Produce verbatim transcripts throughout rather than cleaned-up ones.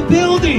building.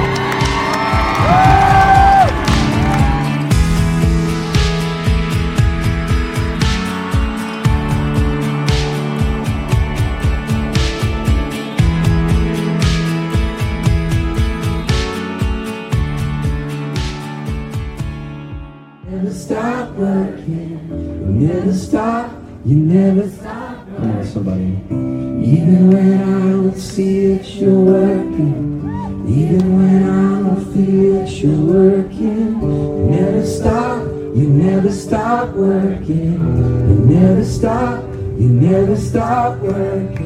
Never stop working, you never stop, you never stop. Come on, somebody. Even when I don't see it, you're working. Even when I don't feel it, you're working. You never stop, you never stop working. You never stop, you never stop working.